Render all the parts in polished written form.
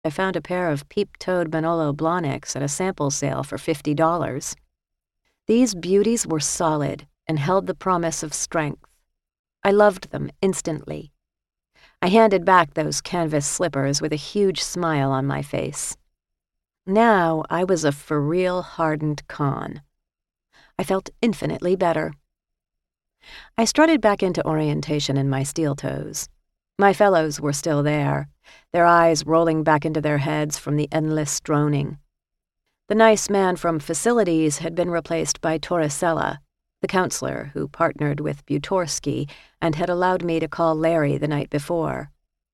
I found a pair of peep-toed Manolo Blahniks at a sample sale for $50. These beauties were solid and held the promise of strength. I loved them instantly. I handed back those canvas slippers with a huge smile on my face. Now I was a for-real hardened con. I felt infinitely better. I strutted back into orientation in my steel toes. My fellows were still there, their eyes rolling back into their heads from the endless droning. The nice man from facilities had been replaced by Torricella, the counselor who partnered with Butorsky and had allowed me to call Larry the night before.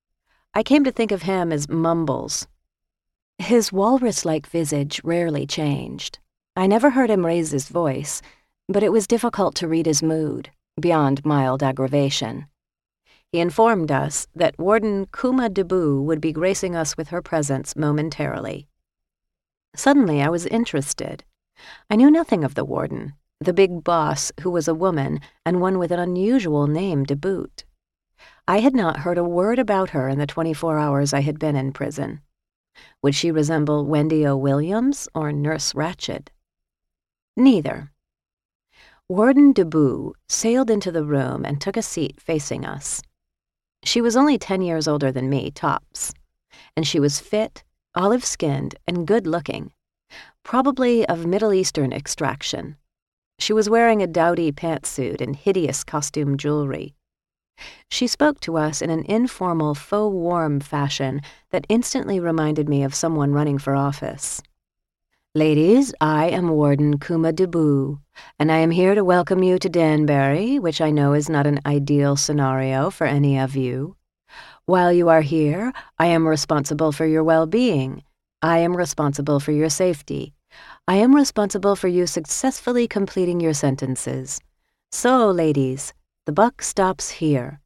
I came to think of him as Mumbles. His walrus-like visage rarely changed. I never heard him raise his voice, but it was difficult to read his mood, beyond mild aggravation. He informed us that Warden Kuma Debu would be gracing us with her presence momentarily. Suddenly I was interested. I knew nothing of the warden, the big boss who was a woman and one with an unusual name to boot. I had not heard a word about her in the 24 hours I had been in prison. Would she resemble Wendy O. Williams or Nurse Ratched? Neither. Warden Debu sailed into the room and took a seat facing us. She was only 10 years older than me, tops, and she was fit, olive-skinned, and good-looking, probably of Middle Eastern extraction. She was wearing a dowdy pantsuit and hideous costume jewelry. She spoke to us in an informal, faux-warm fashion that instantly reminded me of someone running for office. "Ladies, I am Warden Kuma Debu, and I am here to welcome you to Danbury, which I know is not an ideal scenario for any of you. While you are here, I am responsible for your well-being. I am responsible for your safety. I am responsible for you successfully completing your sentences. So, ladies, the buck stops here."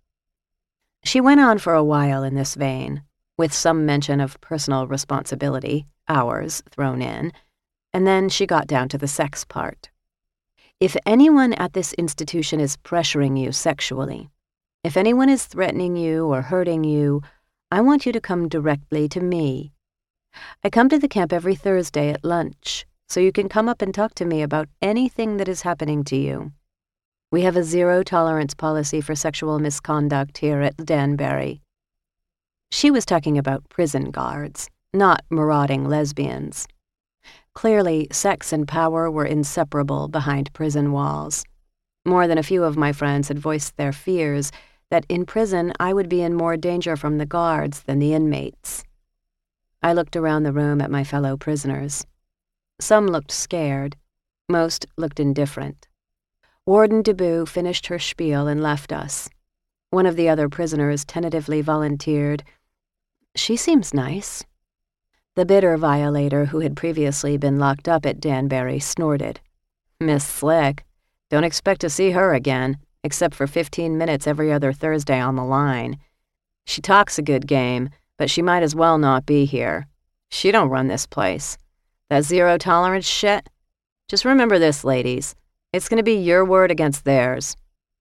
She went on for a while in this vein, with some mention of personal responsibility, ours, thrown in, and then she got down to the sex part. "If anyone at this institution is pressuring you sexually, if anyone is threatening you or hurting you, I want you to come directly to me. I come to the camp every Thursday at lunch, so you can come up and talk to me about anything that is happening to you. We have a zero-tolerance policy for sexual misconduct here at Danbury." She was talking about prison guards, not marauding lesbians. Clearly, sex and power were inseparable behind prison walls. More than a few of my friends had voiced their fears that in prison I would be in more danger from the guards than the inmates. I looked around the room at my fellow prisoners. Some looked scared. Most looked indifferent. Warden Debu finished her spiel and left us. One of the other prisoners tentatively volunteered, "She seems nice." The bitter violator who had previously been locked up at Danbury snorted. "Miss Slick. Don't expect to see her again, except for 15 minutes every other Thursday on the line. She talks a good game, but she might as well not be here. She don't run this place. That zero-tolerance shit? Just remember this, ladies. It's going to be your word against theirs."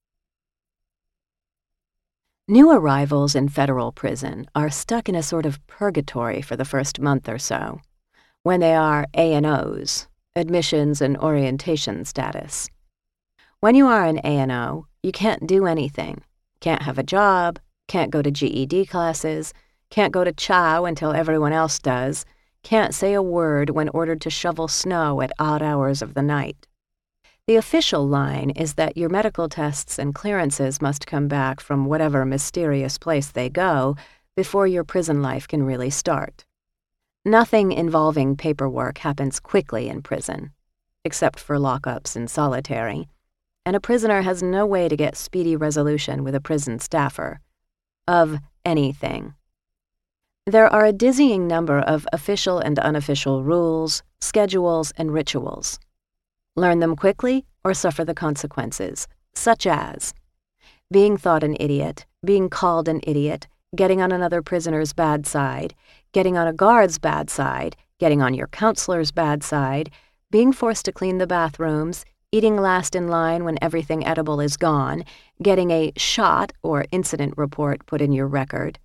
New arrivals in federal prison are stuck in a sort of purgatory for the first month or so, when they are A&Os, admissions and orientation status. When you are an A&O, you can't do anything. Can't have a job, can't go to GED classes, can't go to chow until everyone else does, can't say a word when ordered to shovel snow at odd hours of the night. The official line is that your medical tests and clearances must come back from whatever mysterious place they go before your prison life can really start. Nothing involving paperwork happens quickly in prison, except for lockups and solitary, and a prisoner has no way to get speedy resolution with a prison staffer. Of anything. There are a dizzying number of official and unofficial rules, schedules, and rituals. Learn them quickly or suffer the consequences, such as being thought an idiot, being called an idiot, getting on another prisoner's bad side, getting on a guard's bad side, getting on your counselor's bad side, being forced to clean the bathrooms, eating last in line when everything edible is gone, getting a shot or incident report put in your record,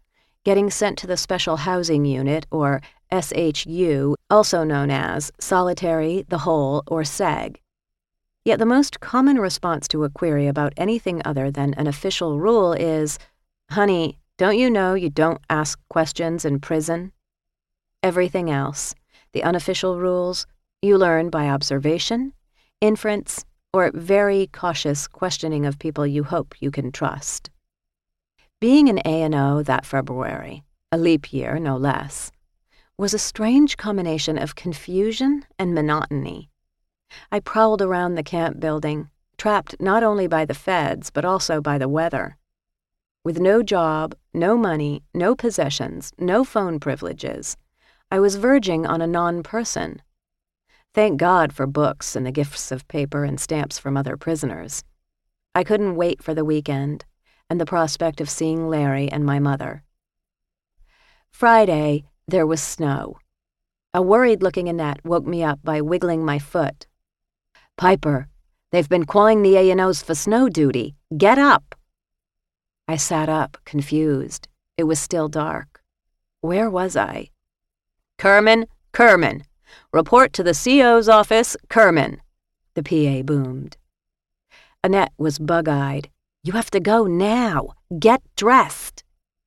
getting sent to the Special Housing Unit, or SHU, also known as Solitary, the Hole, or SEG. Yet the most common response to a query about anything other than an official rule is, "Honey, don't you know you don't ask questions in prison?" Everything else, the unofficial rules, you learn by observation, inference, or very cautious questioning of people you hope you can trust. Being an A&O that February, a leap year no less, was a strange combination of confusion and monotony. I prowled around the camp building, trapped not only by the feds but also by the weather. With no job, no money, no possessions, no phone privileges, I was verging on a non-person. Thank God for books and the gifts of paper and stamps from other prisoners. I couldn't wait for the weekend and the prospect of seeing Larry and my mother. Friday, there was snow. A worried-looking Annette woke me up by wiggling my foot. "Piper, they've been calling the A&Os for snow duty. Get up!" I sat up, confused. It was still dark. Where was I? "Kerman, report to the CO's office, Kerman," the PA boomed. Annette was bug-eyed. "You have to go now. Get dressed."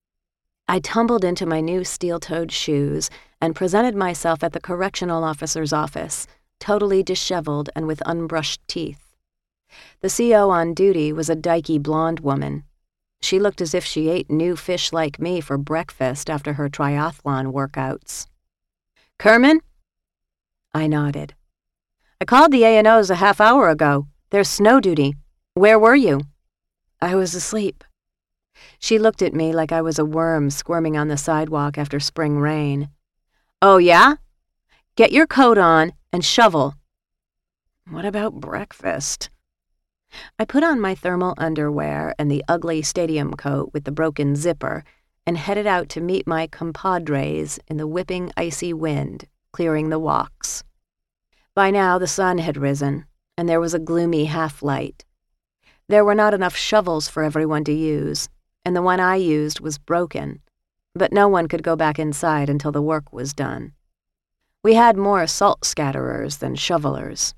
I tumbled into my new steel-toed shoes and presented myself at the correctional officer's office, totally disheveled and with unbrushed teeth. The CO on duty was a dykey blonde woman. She looked as if she ate new fish like me for breakfast after her triathlon workouts. "Kerman?" I nodded. "I called the A&Os a half hour ago. There's snow duty. Where were you?" "I was asleep." She looked at me like I was a worm squirming on the sidewalk after spring rain. "Oh, yeah? Get your coat on and shovel." "What about breakfast?" I put on my thermal underwear and the ugly stadium coat with the broken zipper and headed out to meet my compadres in the whipping icy wind, clearing the walks. By now the sun had risen, and there was a gloomy half-light. There were not enough shovels for everyone to use, and the one I used was broken, but no one could go back inside until the work was done. We had more salt scatterers than shovelers.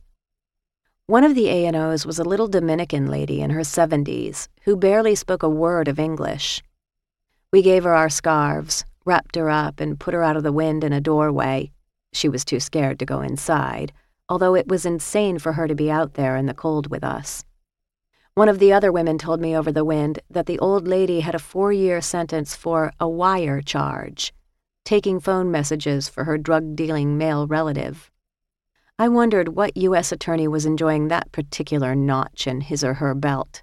One of the A&Os was a little Dominican lady in her 70s who barely spoke a word of English. We gave her our scarves, wrapped her up, and put her out of the wind in a doorway. She was too scared to go inside, although it was insane for her to be out there in the cold with us. One of the other women told me over the wind that the old lady had a 4-year sentence for a wire charge, taking phone messages for her drug-dealing male relative. I wondered what U.S. attorney was enjoying that particular notch in his or her belt.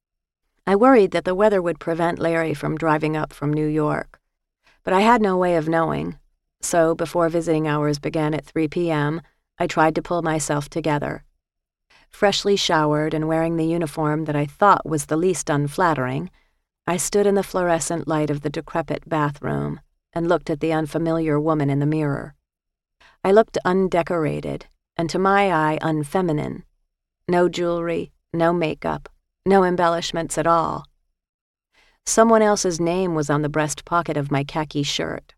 I worried that the weather would prevent Larry from driving up from New York, but I had no way of knowing, so before visiting hours began at 3 p.m., I tried to pull myself together. Freshly showered and wearing the uniform that I thought was the least unflattering, I stood in the fluorescent light of the decrepit bathroom and looked at the unfamiliar woman in the mirror. I looked undecorated, and to my eye unfeminine. No jewelry, no makeup, no embellishments at all. Someone else's name was on the breast pocket of my khaki shirt.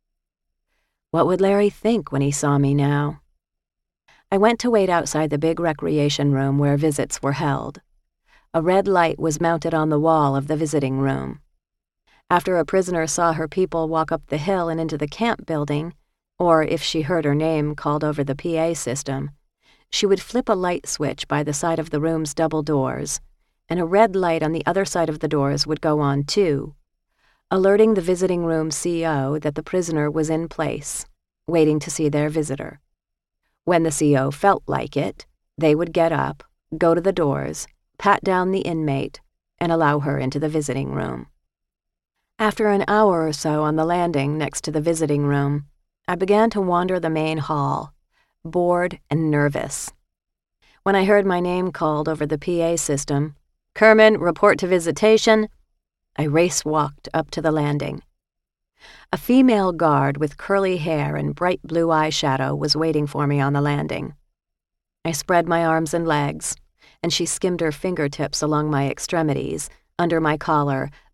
What would Larry think when he saw me now? I went to wait outside the big recreation room where visits were held. A red light was mounted on the wall of the visiting room. After a prisoner saw her people walk up the hill and into the camp building, or if she heard her name called over the PA system, she would flip a light switch by the side of the room's double doors, and a red light on the other side of the doors would go on too, alerting the visiting room CO that the prisoner was in place, waiting to see their visitor. When the CO felt like it, they would get up, go to the doors, pat down the inmate, and allow her into the visiting room. After an hour or so on the landing next to the visiting room, I began to wander the main hall, bored and nervous. When I heard my name called over the PA system, "Kerman, report to visitation," I race-walked up to the landing. A female guard with curly hair and bright blue eyeshadow was waiting for me on the landing. I spread my arms and legs, and she skimmed her fingertips along my extremities, under my collar,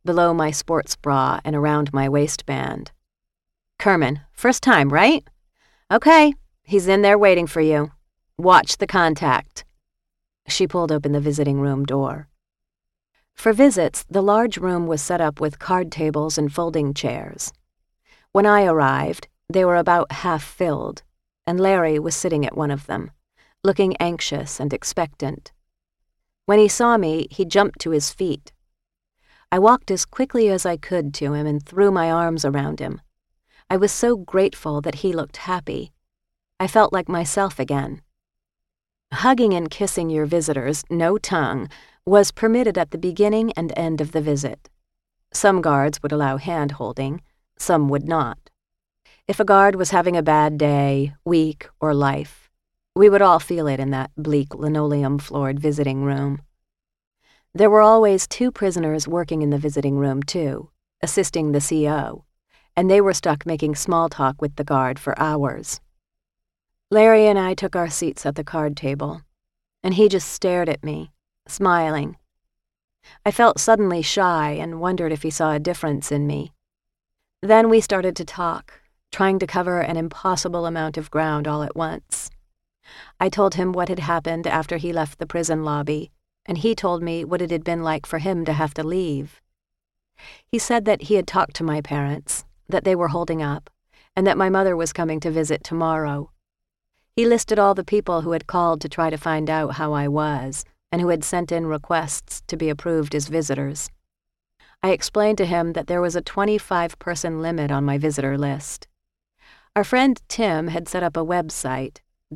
below my sports bra and around my waistband. "Kerman, first time, right? Okay, he's in there waiting for you. Watch the contact." She pulled open the visiting room door. For visits, the large room was set up with card tables and folding chairs. When I arrived, they were about half filled, and Larry was sitting at one of them, looking anxious and expectant. When he saw me, he jumped to his feet. I walked as quickly as I could to him and threw my arms around him. I was so grateful that he looked happy. I felt like myself again. Hugging and kissing your visitors, no tongue, was permitted at the beginning and end of the visit. Some guards would allow hand-holding, some would not. If a guard was having a bad day, week, or life, we would all feel it in that bleak linoleum-floored visiting room. There were always 2 prisoners working in the visiting room, too, assisting the CO, and they were stuck making small talk with the guard for hours. Larry and I took our seats at the card table, and he just stared at me, smiling. I felt suddenly shy and wondered if he saw a difference in me. Then we started to talk, trying to cover an impossible amount of ground all at once. I told him what had happened after he left the prison lobby, and he told me what it had been like for him to have to leave. He said that he had talked to my parents, that they were holding up, and that my mother was coming to visit tomorrow. He listed all the people who had called to try to find out how I was, and who had sent in requests to be approved as visitors. I explained to him that there was a 25-person limit on my visitor list. Our friend Tim had set up a website,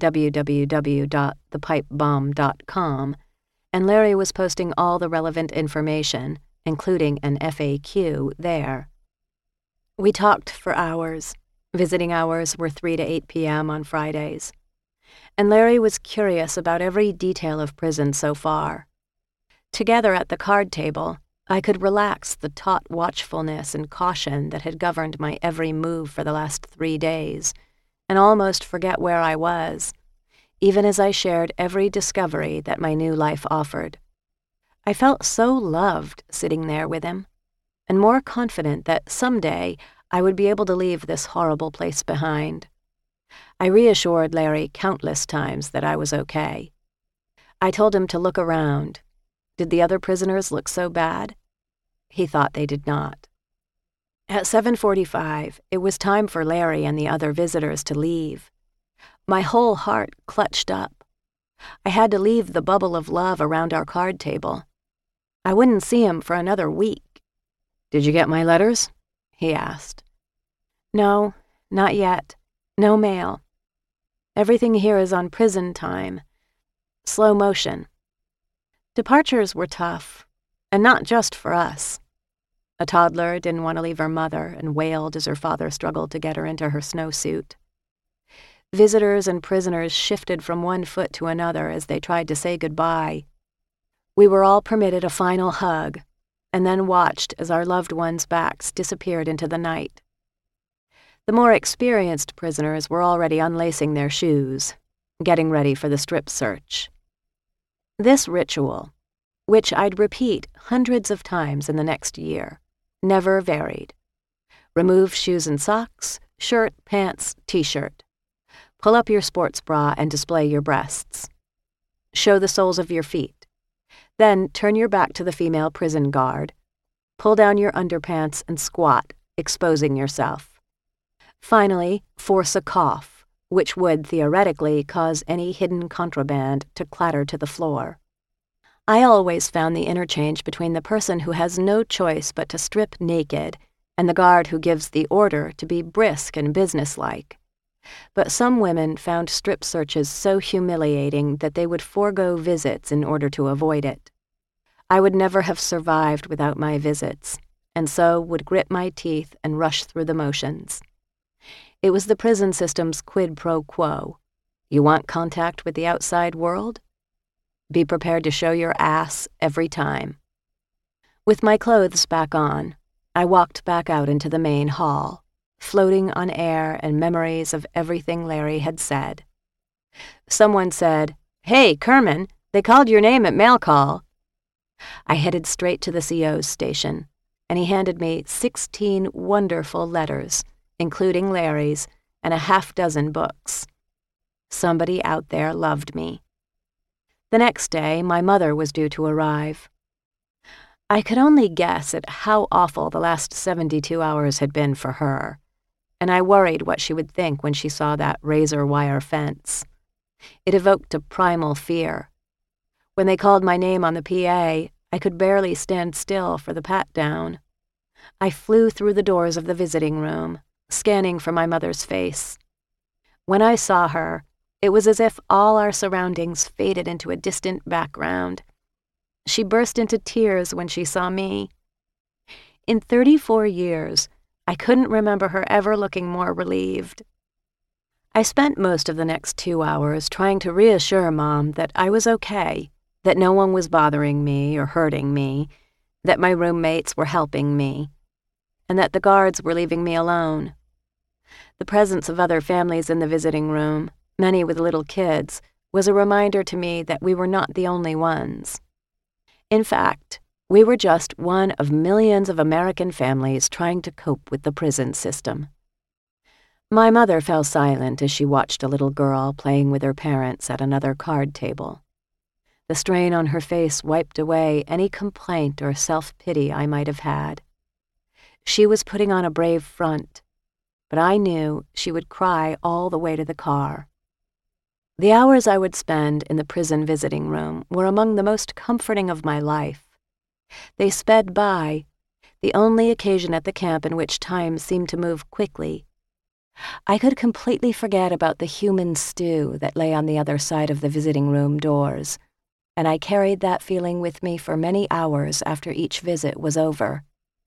www.thepipebomb.com, and Larry was posting all the relevant information, including an FAQ, there. We talked for hours. Visiting hours were 3 to 8 p.m. on Fridays. And Larry was curious about every detail of prison so far. Together at the card table, I could relax the taut watchfulness and caution that had governed my every move for the last 3 days, and almost forget where I was, even as I shared every discovery that my new life offered. I felt so loved sitting there with him, and more confident that someday I would be able to leave this horrible place behind. I reassured Larry countless times that I was okay. I told him to look around. Did the other prisoners look so bad? He thought they did not. At 7:45, it was time for Larry and the other visitors to leave. My whole heart clutched up. I had to leave the bubble of love around our card table. I wouldn't see him for another week. "Did you get my letters?" he asked. "No, not yet. No mail. Everything here is on prison time. Slow motion." Departures were tough, and not just for us. A toddler didn't want to leave her mother and wailed as her father struggled to get her into her snowsuit. Visitors and prisoners shifted from one foot to another as they tried to say goodbye. We were all permitted a final hug, and then watched as our loved ones' backs disappeared into the night. The more experienced prisoners were already unlacing their shoes, getting ready for the strip search. This ritual, which I'd repeat hundreds of times in the next year, never varied. Remove shoes and socks, shirt, pants, t-shirt. Pull up your sports bra and display your breasts. Show the soles of your feet. Then turn your back to the female prison guard. Pull down your underpants and squat, exposing yourself. Finally, force a cough, which would theoretically cause any hidden contraband to clatter to the floor. I always found the interchange between the person who has no choice but to strip naked and the guard who gives the order to be brisk and businesslike. But some women found strip searches so humiliating that they would forego visits in order to avoid it. I would never have survived without my visits, and so would grit my teeth and rush through the motions. It was the prison system's quid pro quo. You want contact with the outside world? Be prepared to show your ass every time. With my clothes back on, I walked back out into the main hall, floating on air and memories of everything Larry had said. Someone said, "Hey, Kerman, they called your name at mail call." I headed straight to the CO's station. and he handed me 16 wonderful letters, including Larry's, and a half-dozen books. Somebody out there loved me. The next day, my mother was due to arrive. I could only guess at how awful the last 72 hours had been for her, and I worried what she would think when she saw that razor-wire fence. It evoked a primal fear. When they called my name on the PA, I could barely stand still for the pat-down. I flew through the doors of the visiting room, scanning for my mother's face. When I saw her, it was as if all our surroundings faded into a distant background. She burst into tears when she saw me. In 34 years, I couldn't remember her ever looking more relieved. I spent most of the next 2 hours trying to reassure Mom that I was okay, that no one was bothering me or hurting me, that my roommates were helping me, and that the guards were leaving me alone. The presence of other families in the visiting room, many with little kids, was a reminder to me that we were not the only ones. In fact, we were just one of millions of American families trying to cope with the prison system. My mother fell silent as she watched a little girl playing with her parents at another card table. The strain on her face wiped away any complaint or self-pity I might have had. She was putting on a brave front, but I knew she would cry all the way to the car. The hours I would spend in the prison visiting room were among the most comforting of my life. They sped by, the only occasion at the camp in which time seemed to move quickly. I could completely forget about the human stew that lay on the other side of the visiting room doors, and I carried that feeling with me for many hours after each visit was over.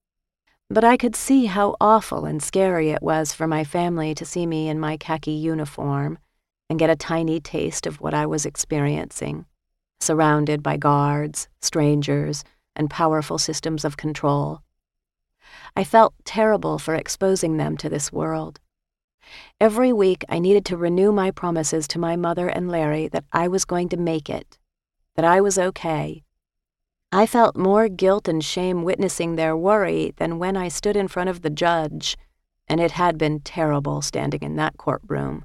But I could see how awful and scary it was for my family to see me in my khaki uniform and get a tiny taste of what I was experiencing, surrounded by guards, strangers, and powerful systems of control. I felt terrible for exposing them to this world. Every week I needed to renew my promises to my mother and Larry that I was going to make it, that I was okay. I felt more guilt and shame witnessing their worry than when I stood in front of the judge, and it had been terrible standing in that courtroom.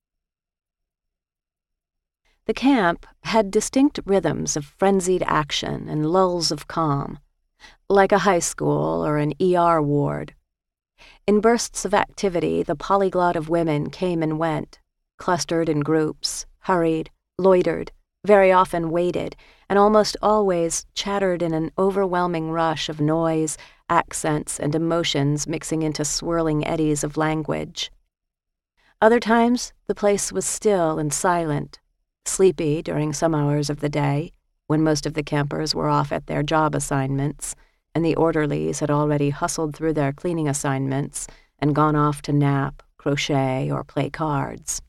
The camp had distinct rhythms of frenzied action and lulls of calm, like a high school or an ER ward. In bursts of activity, the polyglot of women came and went, clustered in groups, hurried, loitered, very often waited, and almost always chattered in an overwhelming rush of noise, accents, and emotions mixing into swirling eddies of language. Other times, the place was still and silent, sleepy during some hours of the day, when most of the campers were off at their job assignments, and the orderlies had already hustled through their cleaning assignments and gone off to nap, crochet, or play cards.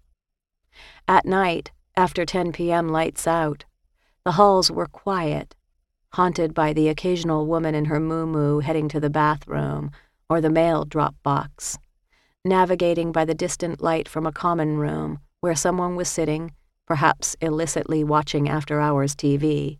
At night, after 10 p.m. lights out, the halls were quiet, haunted by the occasional woman in her muumuu heading to the bathroom or the mail drop box, navigating by the distant light from a common room where someone was sitting, perhaps illicitly watching after-hours TV.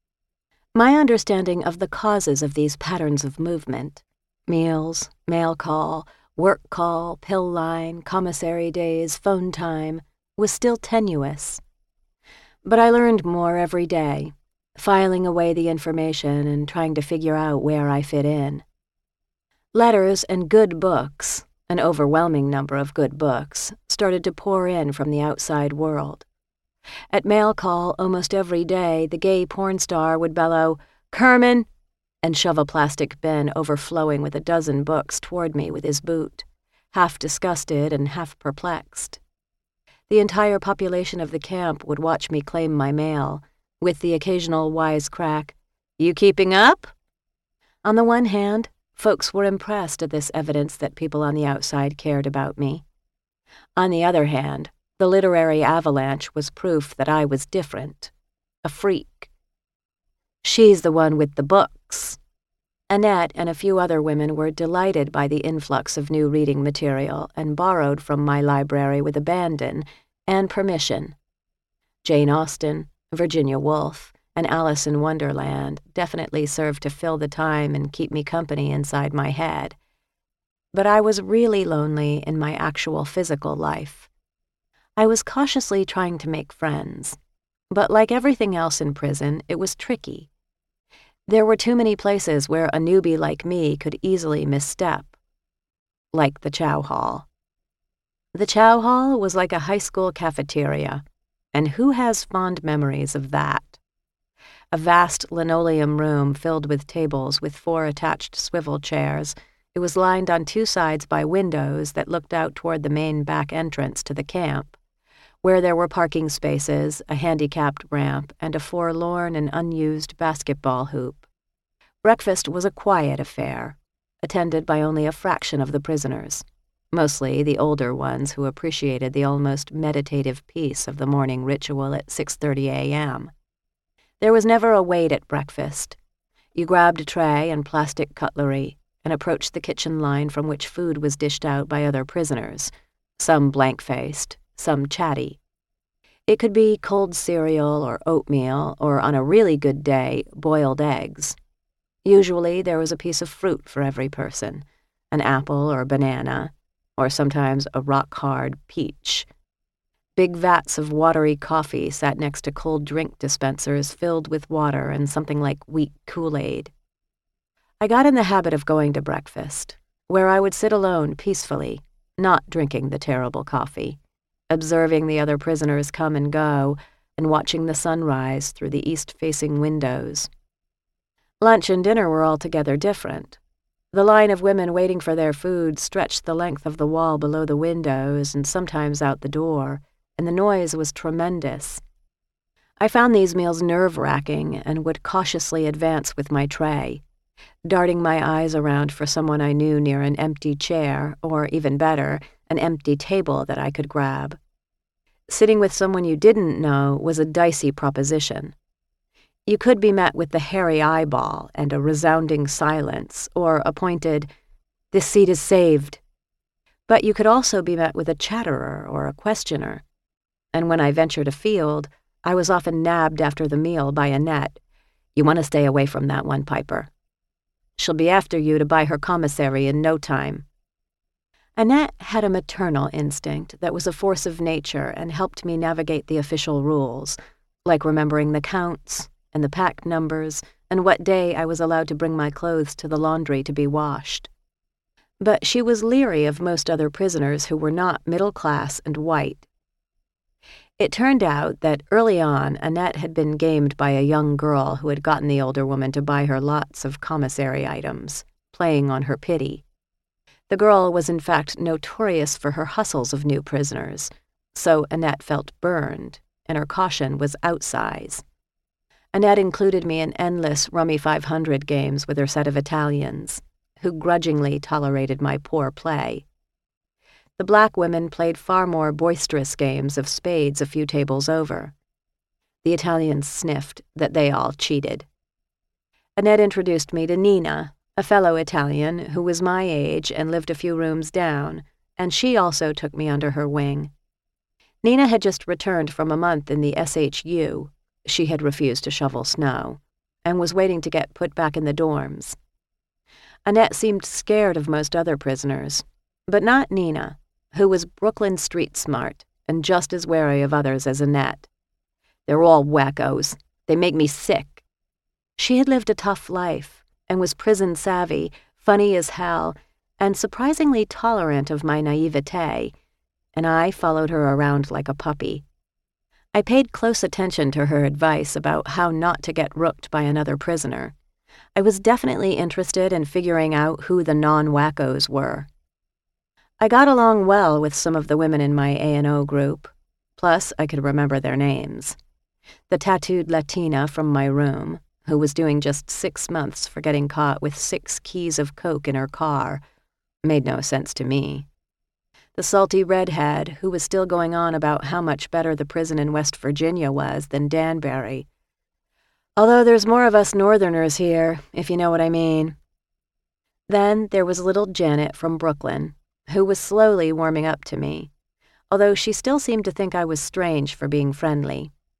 My understanding of the causes of these patterns of movement, meals, mail call, work call, pill line, commissary days, phone time, was still tenuous. But I learned more every day, filing away the information and trying to figure out where I fit in. Letters and good books, an overwhelming number of good books, started to pour in from the outside world. At mail call almost every day, the gay porn star would bellow, "Kerman!" and shove a plastic bin overflowing with a dozen books toward me with his boot, half disgusted and half perplexed. The entire population of the camp would watch me claim my mail, with the occasional wisecrack, "You keeping up?" On the one hand, folks were impressed at this evidence that people on the outside cared about me. On the other hand, the literary avalanche was proof that I was different, a freak. "She's the one with the books." Annette and a few other women were delighted by the influx of new reading material and borrowed from my library with abandon and permission. Jane Austen, Virginia Woolf, and Alice in Wonderland definitely served to fill the time and keep me company inside my head. But I was really lonely in my actual physical life. I was cautiously trying to make friends, but like everything else in prison, it was tricky. There were too many places where a newbie like me could easily misstep, like the chow hall. The chow hall was like a high school cafeteria, and who has fond memories of that? A vast linoleum room filled with tables with 4 attached swivel chairs. It was lined on 2 sides by windows that looked out toward the main back entrance to the camp, where there were parking spaces, a handicapped ramp, and a forlorn and unused basketball hoop. Breakfast was a quiet affair, attended by only a fraction of the prisoners, mostly the older ones who appreciated the almost meditative peace of the morning ritual at 6:30 a.m. There was never a wait at breakfast. You grabbed a tray and plastic cutlery and approached the kitchen line from which food was dished out by other prisoners, some blank-faced, some chatty. It could be cold cereal or oatmeal, or on a really good day, boiled eggs. Usually there was a piece of fruit for every person, an apple or banana, or sometimes a rock-hard peach. Big vats of watery coffee sat next to cold drink dispensers filled with water and something like wheat Kool-Aid. I got in the habit of going to breakfast, where I would sit alone peacefully, not drinking the terrible coffee, observing the other prisoners come and go, and watching the sun rise through the east-facing windows. Lunch and dinner were altogether different. The line of women waiting for their food stretched the length of the wall below the windows and sometimes out the door, and the noise was tremendous. I found these meals nerve-wracking and would cautiously advance with my tray, darting my eyes around for someone I knew near an empty chair, or even better, an empty table that I could grab. Sitting with someone you didn't know was a dicey proposition. You could be met with the hairy eyeball and a resounding silence, or a pointed, "This seat is saved." But you could also be met with a chatterer or a questioner. And when I ventured afield, I was often nabbed after the meal by Annette. "You want to stay away from that one, Piper. She'll be after you to buy her commissary in no time." Annette had a maternal instinct that was a force of nature and helped me navigate the official rules, like remembering the counts and the pack numbers and what day I was allowed to bring my clothes to the laundry to be washed. But she was leery of most other prisoners who were not middle class and white. It turned out that early on, Annette had been gamed by a young girl who had gotten the older woman to buy her lots of commissary items, playing on her pity. The girl was in fact notorious for her hustles of new prisoners, so Annette felt burned, and her caution was outsize. Annette included me in endless Rummy 500 games with her set of Italians, who grudgingly tolerated my poor play. The black women played far more boisterous games of spades a few tables over. The Italians sniffed that they all cheated. Annette introduced me to Nina, a fellow Italian who was my age and lived a few rooms down, and she also took me under her wing. Nina had just returned from a month in the SHU. She had refused to shovel snow, and was waiting to get put back in the dorms. Annette seemed scared of most other prisoners, but not Nina, who was Brooklyn street smart and just as wary of others as Annette. "They're all wackos. They make me sick." She had lived a tough life and was prison savvy, funny as hell, and surprisingly tolerant of my naivete, and I followed her around like a puppy. I paid close attention to her advice about how not to get rooked by another prisoner. I was definitely interested in figuring out who the non-wackos were. I got along well with some of the women in my A&O group, plus I could remember their names. The tattooed Latina from my room, who was doing just 6 months for getting caught with 6 keys of coke in her car, made no sense to me. The salty redhead, who was still going on about how much better the prison in West Virginia was than Danbury. Although there's more of us Northerners here, if you know what I mean. Then there was little Janet from Brooklyn, who was slowly warming up to me, although she still seemed to think I was strange for being friendly.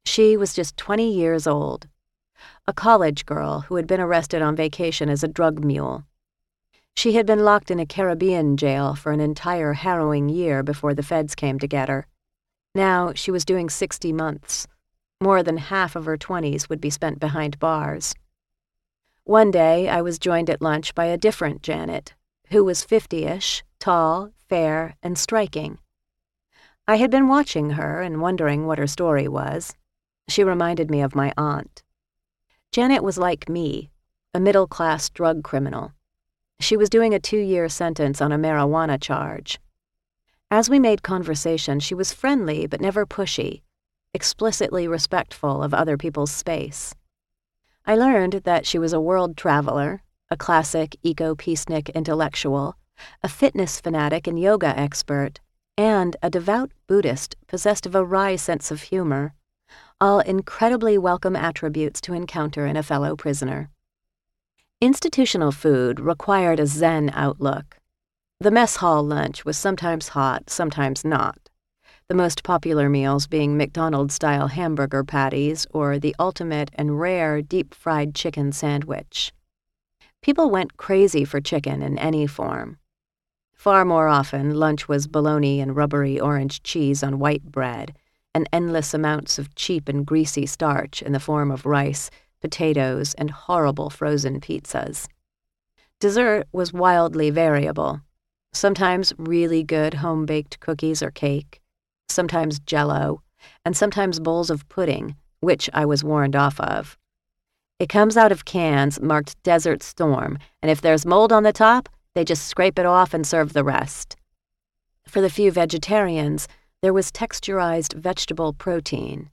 She was just 20 years old, a college girl who had been arrested on vacation as a drug mule. She had been locked in a Caribbean jail for an entire harrowing year before the feds came to get her. Now she was doing 60 months. More than half of her 20s would be spent behind bars. One day, I was joined at lunch by a different Janet, who was 50-ish, tall, fair, and striking. I had been watching her and wondering what her story was. She reminded me of my aunt. Janet was like me, a middle-class drug criminal. She was doing a 2-year sentence on a marijuana charge. As we made conversation, she was friendly but never pushy, explicitly respectful of other people's space. I learned that she was a world traveler, a classic eco-peacenik intellectual, a fitness fanatic and yoga expert, and a devout Buddhist possessed of a wry sense of humor, all incredibly welcome attributes to encounter in a fellow prisoner. Institutional food required a Zen outlook. The mess hall lunch was sometimes hot, sometimes not, the most popular meals being McDonald's-style hamburger patties or the ultimate and rare deep-fried chicken sandwich. People went crazy for chicken in any form. Far more often, lunch was bologna and rubbery orange cheese on white bread, and endless amounts of cheap and greasy starch in the form of rice, potatoes, and horrible frozen pizzas. Dessert was wildly variable. Sometimes really good home-baked cookies or cake, sometimes Jell-O, and sometimes bowls of pudding, which I was warned off of. It comes out of cans marked Desert Storm, and if there's mold on the top, they just scrape it off and serve the rest. For the few vegetarians, there was texturized vegetable protein.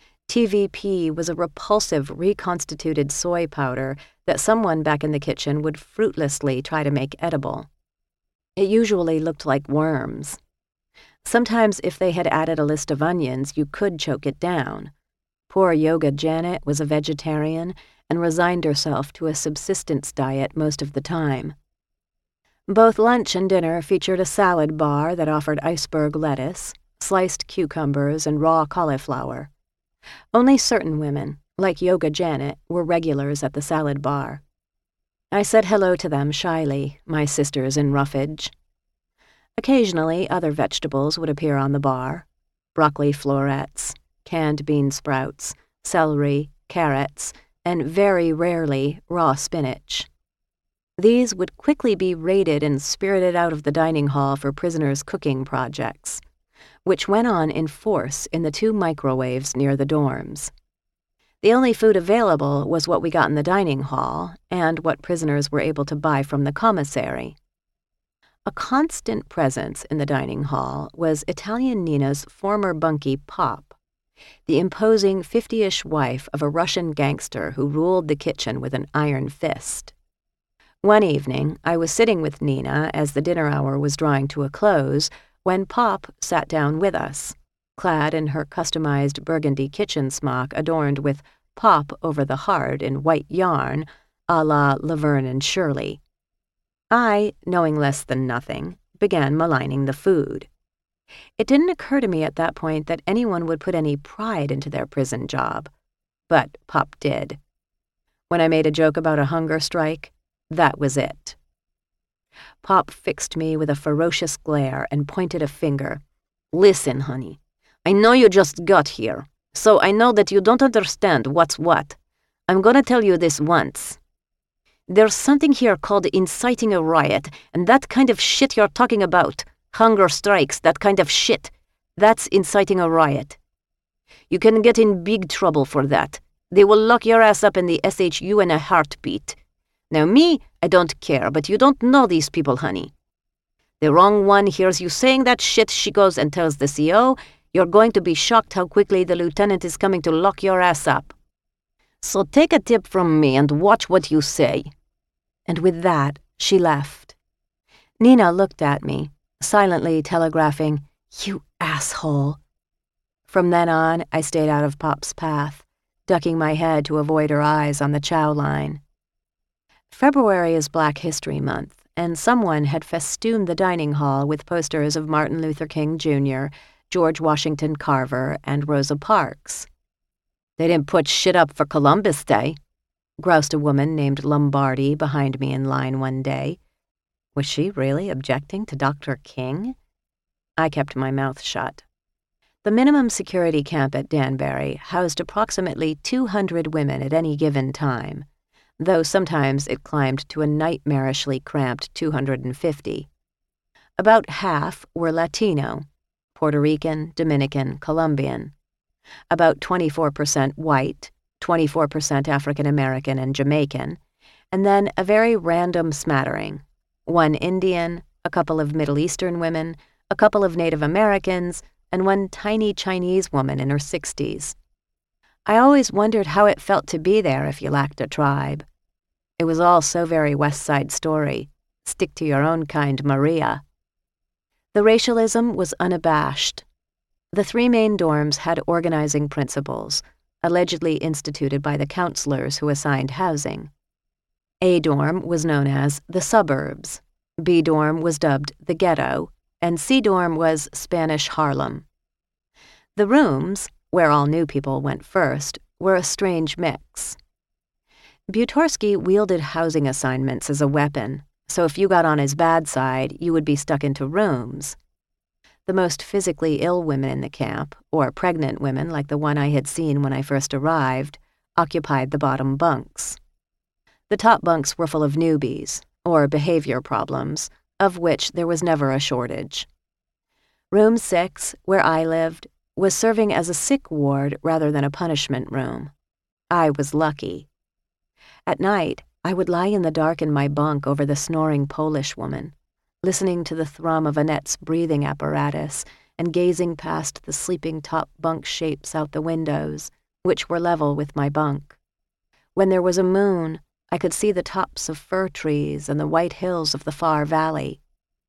TVP was a repulsive reconstituted soy powder that someone back in the kitchen would fruitlessly try to make edible. It usually looked like worms. Sometimes if they had added a list of onions, you could choke it down. Poor Yoga Janet was a vegetarian and resigned herself to a subsistence diet most of the time. Both lunch and dinner featured a salad bar that offered iceberg lettuce, sliced cucumbers, and raw cauliflower. Only certain women, like Yoga Janet, were regulars at the salad bar. I said hello to them shyly, my sisters in roughage. Occasionally, other vegetables would appear on the bar: broccoli florets, canned bean sprouts, celery, carrots, and very rarely raw spinach. These would quickly be raided and spirited out of the dining hall for prisoners' cooking projects, which went on in force in the 2 microwaves near the dorms. The only food available was what we got in the dining hall and what prisoners were able to buy from the commissary. A constant presence in the dining hall was Italian Nina's former bunkie Pop, the imposing 50-ish wife of a Russian gangster who ruled the kitchen with an iron fist. One evening, I was sitting with Nina as the dinner hour was drawing to a close when Pop sat down with us, clad in her customized burgundy kitchen smock adorned with Pop over the heart in white yarn, a la Laverne and Shirley. I, knowing less than nothing, began maligning the food. It didn't occur to me at that point that anyone would put any pride into their prison job, but Pop did. When I made a joke about a hunger strike, that was it. Pop fixed me with a ferocious glare and pointed a finger. "Listen, honey, I know you just got here, so I know that you don't understand what's what. I'm gonna tell you this once. There's something here called inciting a riot, and that kind of shit you're talking about, hunger strikes, that kind of shit, that's inciting a riot. You can get in big trouble for that. They will lock your ass up in the SHU in a heartbeat. Now me, I don't care, but you don't know these people, honey. The wrong one hears you saying that shit, she goes and tells the CO, you're going to be shocked how quickly the lieutenant is coming to lock your ass up. So take a tip from me and watch what you say." And with that, she left. Nina looked at me, silently telegraphing, "You asshole." From then on, I stayed out of Pop's path, ducking my head to avoid her eyes on the chow line. February is Black History Month, and someone had festooned the dining hall with posters of Martin Luther King Jr., George Washington Carver, and Rosa Parks. They didn't put shit up for Columbus Day, groused a woman named Lombardi behind me in line one day. Was she really objecting to Dr. King? I kept my mouth shut. The minimum security camp at Danbury housed approximately 200 women at any given time, though sometimes it climbed to a nightmarishly cramped 250. About half were Latino, Puerto Rican, Dominican, Colombian. About 24% white, 24% African American and Jamaican, and then a very random smattering. One Indian, a couple of Middle Eastern women, a couple of Native Americans, and one tiny Chinese woman in her 60s. I always wondered how it felt to be there if you lacked a tribe. It was all so very West Side Story. Stick to your own kind, Maria. The racialism was unabashed. The three main dorms had organizing principles, allegedly instituted by the counselors who assigned housing. A dorm was known as the suburbs, B dorm was dubbed the ghetto, and C dorm was Spanish Harlem. The rooms, where all new people went first, were a strange mix. Butarsky wielded housing assignments as a weapon, so if you got on his bad side, you would be stuck into rooms. The most physically ill women in the camp, or pregnant women like the one I had seen when I first arrived, occupied the bottom bunks. The top bunks were full of newbies, or behavior problems, of which there was never a shortage. Room 6, where I lived, was serving as a sick ward rather than a punishment room. I was lucky. At night, I would lie in the dark in my bunk over the snoring Polish woman, listening to the thrum of Annette's breathing apparatus and gazing past the sleeping top bunk shapes out the windows, which were level with my bunk. When there was a moon, I could see the tops of fir trees and the white hills of the far valley.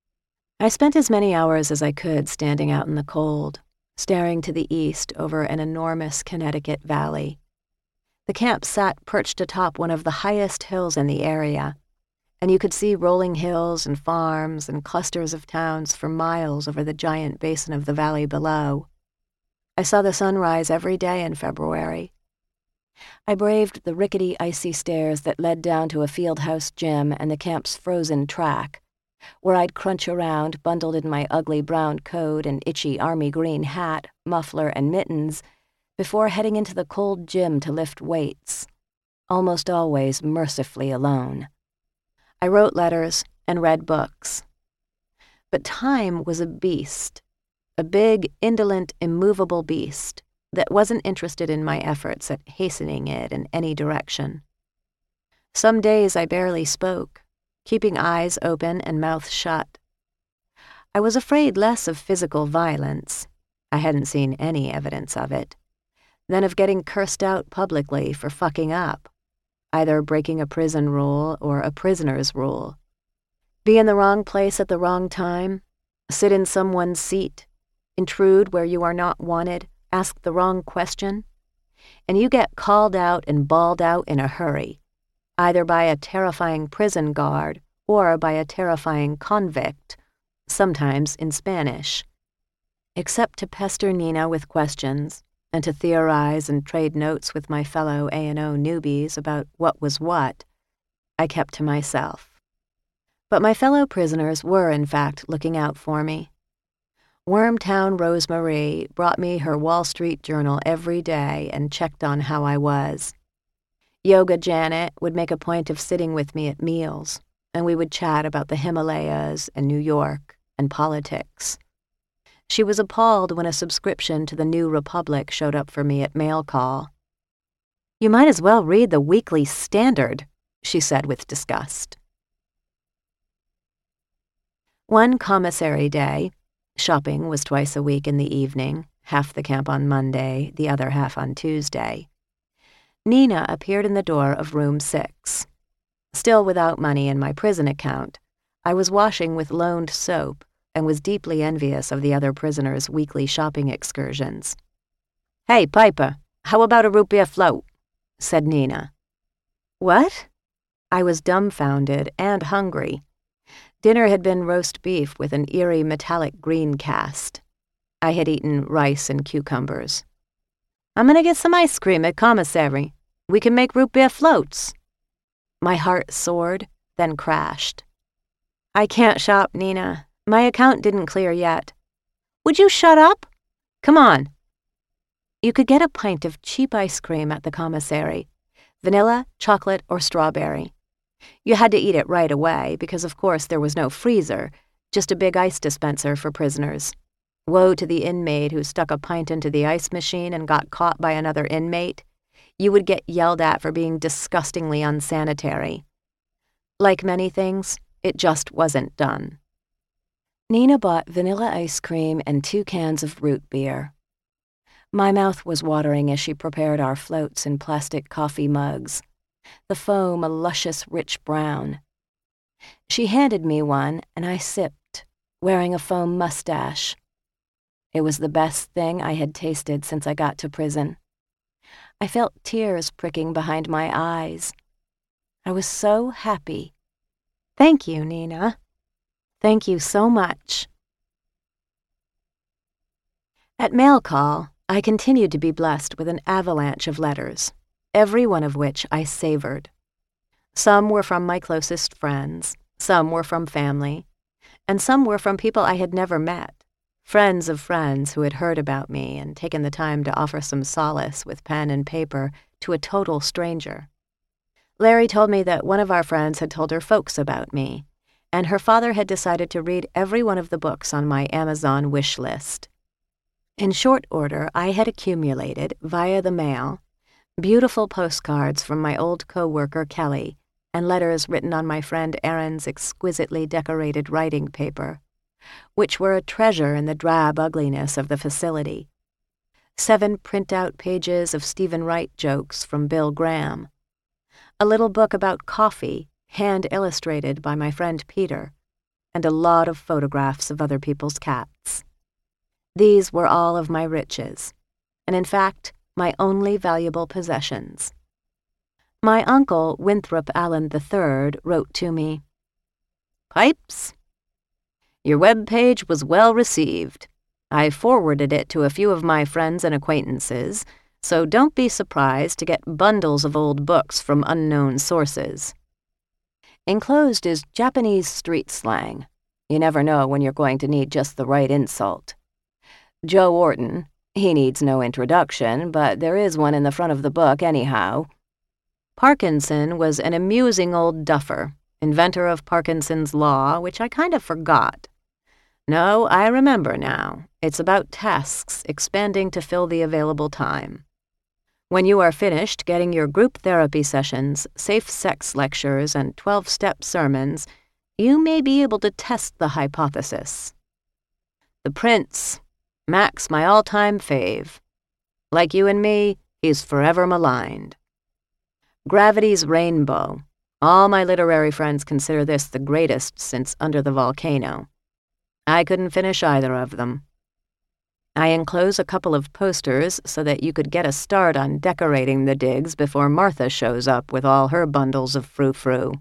I spent as many hours as I could standing out in the cold, staring to the east over an enormous Connecticut valley. The camp sat perched atop one of the highest hills in the area, and you could see rolling hills and farms and clusters of towns for miles over the giant basin of the valley below. I saw the sun rise every day in February. I braved the rickety, icy stairs that led down to a fieldhouse gym and the camp's frozen track, where I'd crunch around, bundled in my ugly brown coat and itchy army green hat, muffler, and mittens, before heading into the cold gym to lift weights, almost always mercifully alone. I wrote letters and read books. But time was a beast, a big, indolent, immovable beast that wasn't interested in my efforts at hastening it in any direction. Some days I barely spoke, keeping eyes open and mouth shut. I was afraid less of physical violence, I hadn't seen any evidence of it, than of getting cursed out publicly for fucking up, either breaking a prison rule or a prisoner's rule. Be in the wrong place at the wrong time, sit in someone's seat, intrude where you are not wanted, ask the wrong question, and you get called out and bawled out in a hurry, either by a terrifying prison guard or by a terrifying convict, sometimes in Spanish. Except to pester Nina with questions and to theorize and trade notes with my fellow A&O newbies about what was what, I kept to myself. But my fellow prisoners were, in fact, looking out for me. Wormtown Rosemarie brought me her Wall Street Journal every day and checked on how I was. Yoga Janet would make a point of sitting with me at meals, and we would chat about the Himalayas and New York and politics. She was appalled when a subscription to the New Republic showed up for me at mail call. "You might as well read the Weekly Standard," she said with disgust. One commissary day, shopping was twice a week in the evening, half the camp on Monday, the other half on Tuesday. Nina appeared in the door of room 6. Still without money in my prison account, I was washing with loaned soap and was deeply envious of the other prisoners' weekly shopping excursions. "Hey, Piper, how about a root beer float?" said Nina. "What?" I was dumbfounded and hungry. Dinner had been roast beef with an eerie metallic green cast. I had eaten rice and cucumbers. I'm gonna get some ice cream at commissary. We can make root beer floats. My heart soared, then crashed. I can't shop, Nina. My account didn't clear yet. Would you shut up? Come on. You could get a pint of cheap ice cream at the commissary, vanilla, chocolate, or strawberry. You had to eat it right away because, of course, there was no freezer, just a big ice dispenser for prisoners. Woe to the inmate who stuck a pint into the ice machine and got caught by another inmate. You would get yelled at for being disgustingly unsanitary. Like many things, it just wasn't done. Nina bought vanilla ice cream and 2 cans of root beer. My mouth was watering as she prepared our floats in plastic coffee mugs, the foam a luscious rich brown. She handed me one, and I sipped, wearing a foam mustache. It was the best thing I had tasted since I got to prison. I felt tears pricking behind my eyes. I was so happy. Thank you, Nina. Thank you so much. At mail call, I continued to be blessed with an avalanche of letters, every one of which I savored. Some were from my closest friends, some were from family, and some were from people I had never met, friends of friends who had heard about me and taken the time to offer some solace with pen and paper to a total stranger. Larry told me that one of our friends had told her folks about me, and her father had decided to read every one of the books on my Amazon wish list. In short order, I had accumulated, via the mail, beautiful postcards from my old co-worker Kelly and letters written on my friend Aaron's exquisitely decorated writing paper, which were a treasure in the drab ugliness of the facility. 7 print-out pages of Stephen Wright jokes from Bill Graham. A little book about coffee, hand-illustrated by my friend Peter, and a lot of photographs of other people's cats. These were all of my riches, and in fact, my only valuable possessions. My uncle, Winthrop Allen III, wrote to me, "Pipes, your web page was well received. I forwarded it to a few of my friends and acquaintances, so don't be surprised to get bundles of old books from unknown sources. Enclosed is Japanese street slang. You never know when you're going to need just the right insult. Joe Orton, he needs no introduction, but there is one in the front of the book anyhow. Parkinson was an amusing old duffer, inventor of Parkinson's Law, which I kind of forgot. No, I remember now. It's about tasks expanding to fill the available time. When you are finished getting your group therapy sessions, safe sex lectures, and 12-step sermons, you may be able to test the hypothesis. The Prince, Max, my all-time fave. Like you and me, he's forever maligned. Gravity's Rainbow. All my literary friends consider this the greatest since Under the Volcano. I couldn't finish either of them. I enclose a couple of posters so that you could get a start on decorating the digs before Martha shows up with all her bundles of frou-frou.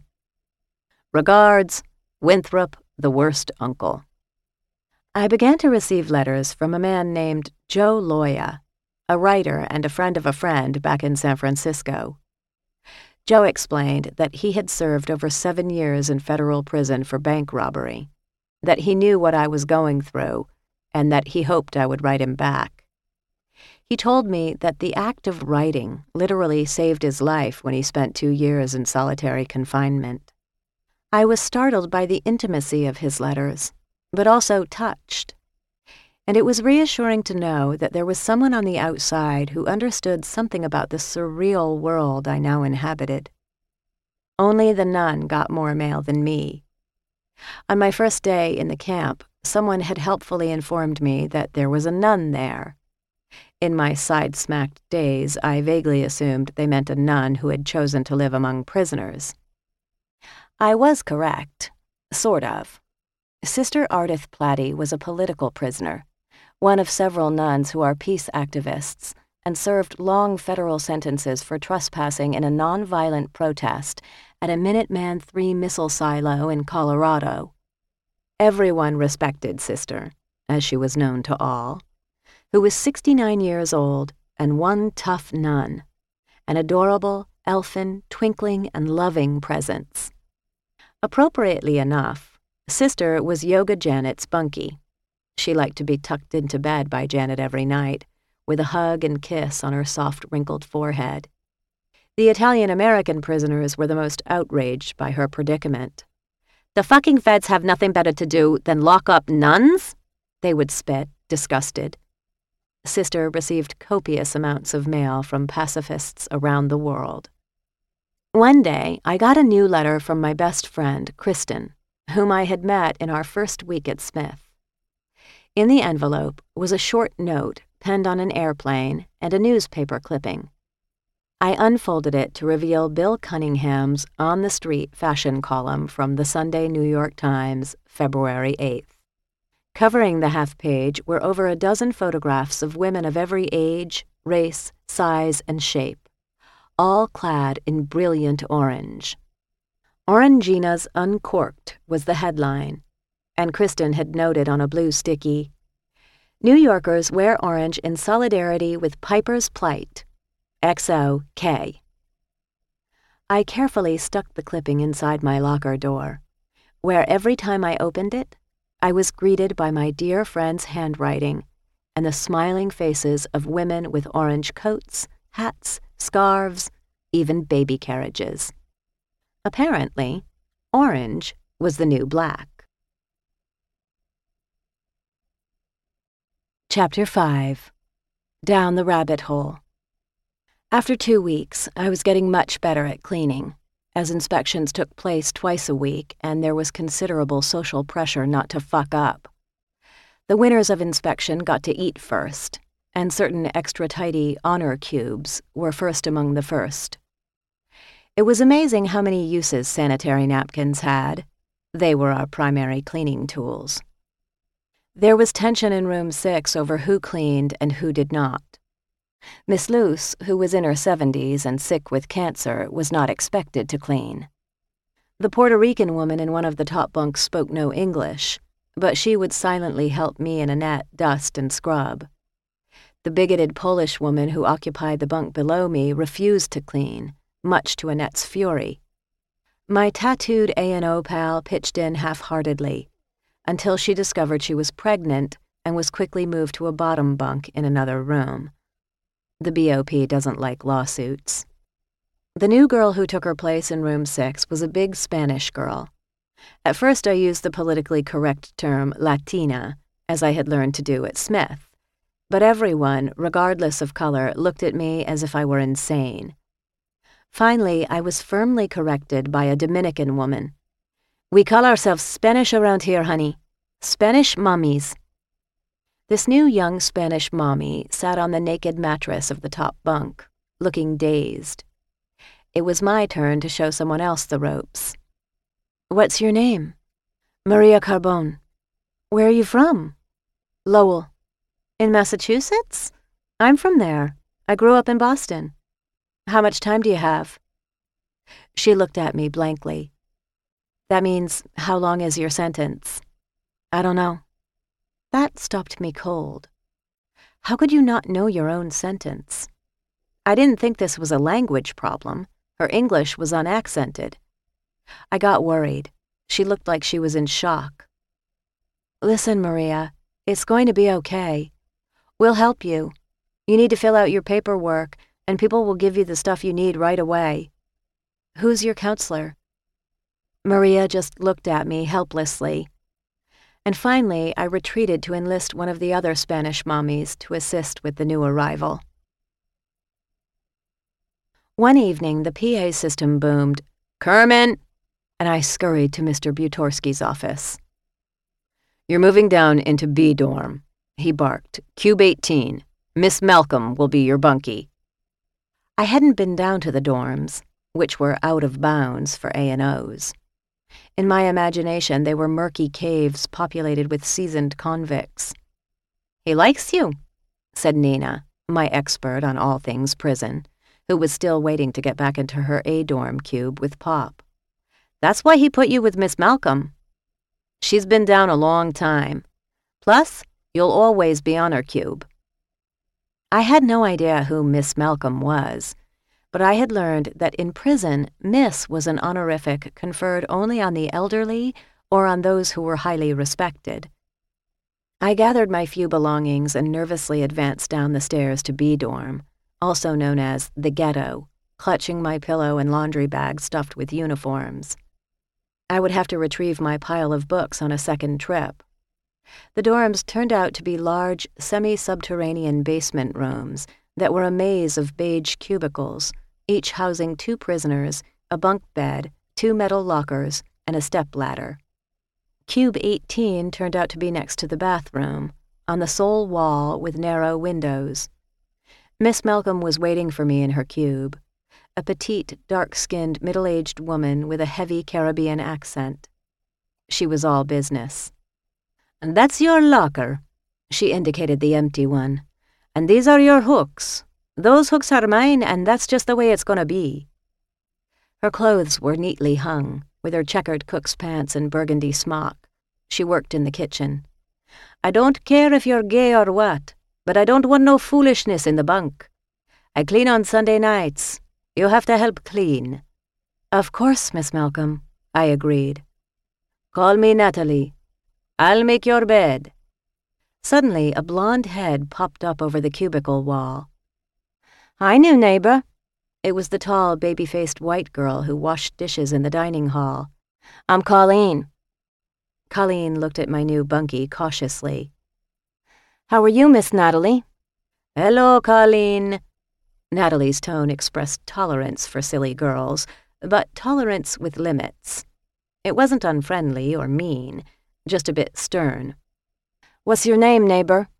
Regards, Winthrop, the worst uncle." I began to receive letters from a man named Joe Loya, a writer and a friend back in San Francisco. Joe explained that he had served over 7 years in federal prison for bank robbery, that he knew what I was going through, and that he hoped I would write him back. He told me that the act of writing literally saved his life when he spent 2 years in solitary confinement. I was startled by the intimacy of his letters, but also touched. And it was reassuring to know that there was someone on the outside who understood something about the surreal world I now inhabited. Only the nun got more mail than me. On my first day in the camp, someone had helpfully informed me that there was a nun there. In my side-smacked days, I vaguely assumed they meant a nun who had chosen to live among prisoners. I was correct, sort of. Sister Ardith Platty was a political prisoner, one of several nuns who are peace activists, and served long federal sentences for trespassing in a nonviolent protest at a Minuteman III missile silo in Colorado. Everyone respected Sister, as she was known to all, who was 69 years old and one tough nun, an adorable, elfin, twinkling, and loving presence. Appropriately enough, Sister was Yoga Janet's bunkie. She liked to be tucked into bed by Janet every night, with a hug and kiss on her soft, wrinkled forehead. The Italian-American prisoners were the most outraged by her predicament. "The fucking feds have nothing better to do than lock up nuns?" they would spit, disgusted. Sister received copious amounts of mail from pacifists around the world. One day, I got a new letter from my best friend, Kristen, whom I had met in our first week at Smith. In the envelope was a short note penned on an airplane and a newspaper clipping. I unfolded it to reveal Bill Cunningham's on-the-street fashion column from the Sunday New York Times, February 8th. Covering the half page were over a dozen photographs of women of every age, race, size, and shape, all clad in brilliant orange. "Orangina's Uncorked" was the headline, and Kristen had noted on a blue sticky, "New Yorkers wear orange in solidarity with Piper's plight. XOK." I carefully stuck the clipping inside my locker door, where every time I opened it, I was greeted by my dear friend's handwriting and the smiling faces of women with orange coats, hats, scarves, even baby carriages. Apparently, orange was the new black. Chapter 5. Down the Rabbit Hole. After 2 weeks, I was getting much better at cleaning, as inspections took place twice a week and there was considerable social pressure not to fuck up. The winners of inspection got to eat first, and certain extra-tidy honor cubes were first among the first. It was amazing how many uses sanitary napkins had. They were our primary cleaning tools. There was tension in room 6 over who cleaned and who did not. Miss Luce, who was in her 70s and sick with cancer, was not expected to clean. The Puerto Rican woman in one of the top bunks spoke no English, but she would silently help me and Annette dust and scrub. The bigoted Polish woman who occupied the bunk below me refused to clean, much to Annette's fury. My tattooed A&O pal pitched in half-heartedly, until she discovered she was pregnant and was quickly moved to a bottom bunk in another room. The BOP doesn't like lawsuits. The new girl who took her place in room 6 was a big Spanish girl. At first I used the politically correct term Latina, as I had learned to do at Smith, but everyone, regardless of color, looked at me as if I were insane. Finally, I was firmly corrected by a Dominican woman. "We call ourselves Spanish around here, honey. Spanish mommies." This new young Spanish mommy sat on the naked mattress of the top bunk, looking dazed. It was my turn to show someone else the ropes. "What's your name?" "Maria Carbone." "Where are you from?" "Lowell." "In Massachusetts? I'm from there. I grew up in Boston." "How much time do you have?" She looked at me blankly. "That means, how long is your sentence?" "I don't know." That stopped me cold. How could you not know your own sentence? I didn't think this was a language problem. Her English was unaccented. I got worried. She looked like she was in shock. "Listen, Maria, it's going to be okay. We'll help you. You need to fill out your paperwork, and people will give you the stuff you need right away." "Who's your counselor?" Maria just looked at me helplessly. And finally, I retreated to enlist one of the other Spanish mommies to assist with the new arrival. One evening, the PA system boomed, "Kerman!" and I scurried to Mr. Butorski's office. "You're moving down into B dorm," he barked. "Cube 18. Miss Malcolm will be your bunkie." I hadn't been down to the dorms, which were out of bounds for A&Os. In my imagination, they were murky caves populated with seasoned convicts. "He likes you," said Nina, my expert on all things prison, who was still waiting to get back into her A-dorm cube with Pop. "That's why he put you with Miss Malcolm. She's been down a long time. Plus, you'll always be on her cube." I had no idea who Miss Malcolm was, but I had learned that in prison, Miss was an honorific conferred only on the elderly or on those who were highly respected. I gathered my few belongings and nervously advanced down the stairs to B dorm, also known as the ghetto, clutching my pillow and laundry bag stuffed with uniforms. I would have to retrieve my pile of books on a second trip. The dorms turned out to be large, semi-subterranean basement rooms that were a maze of beige cubicles, each housing 2 prisoners, a bunk bed, 2 metal lockers, and a stepladder. Cube 18 turned out to be next to the bathroom, on the sole wall with narrow windows. Miss Malcolm was waiting for me in her cube, a petite, dark-skinned, middle-aged woman with a heavy Caribbean accent. She was all business. "And that's your locker," she indicated the empty one. "And these are your hooks. Those hooks are mine, and that's just the way it's gonna be." Her clothes were neatly hung, with her checkered cook's pants and burgundy smock. She worked in the kitchen. "I don't care if you're gay or what, but I don't want no foolishness in the bunk. I clean on Sunday nights. You'll have to help clean." "Of course, Miss Malcolm," I agreed. "Call me Natalie. I'll make your bed." Suddenly, a blonde head popped up over the cubicle wall. "Hi, new neighbor." It was the tall, baby-faced white girl who washed dishes in the dining hall. "I'm Colleen." Colleen looked at my new bunkie cautiously. "How are you, Miss Natalie?" "Hello, Colleen." Natalie's tone expressed tolerance for silly girls, but tolerance with limits. It wasn't unfriendly or mean, just a bit stern. "What's your name, neighbor?"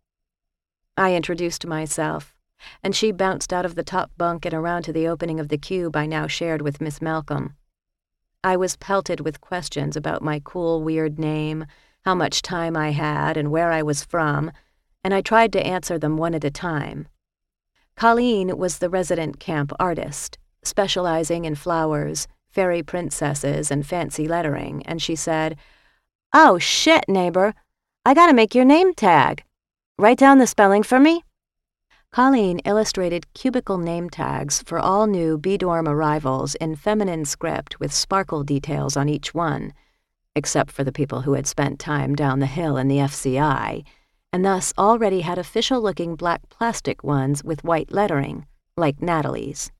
I introduced myself, and she bounced out of the top bunk and around to the opening of the cube I now shared with Miss Malcolm. I was pelted with questions about my cool, weird name, how much time I had, and where I was from, and I tried to answer them one at a time. Colleen was the resident camp artist, specializing in flowers, fairy princesses, and fancy lettering, and she said, "Oh, shit, neighbor. I gotta make your name tag. Write down the spelling for me." Colleen illustrated cubicle name tags for all new B-dorm arrivals in feminine script with sparkle details on each one, except for the people who had spent time down the hill in the FCI, and thus already had official-looking black plastic ones with white lettering, like Natalie's.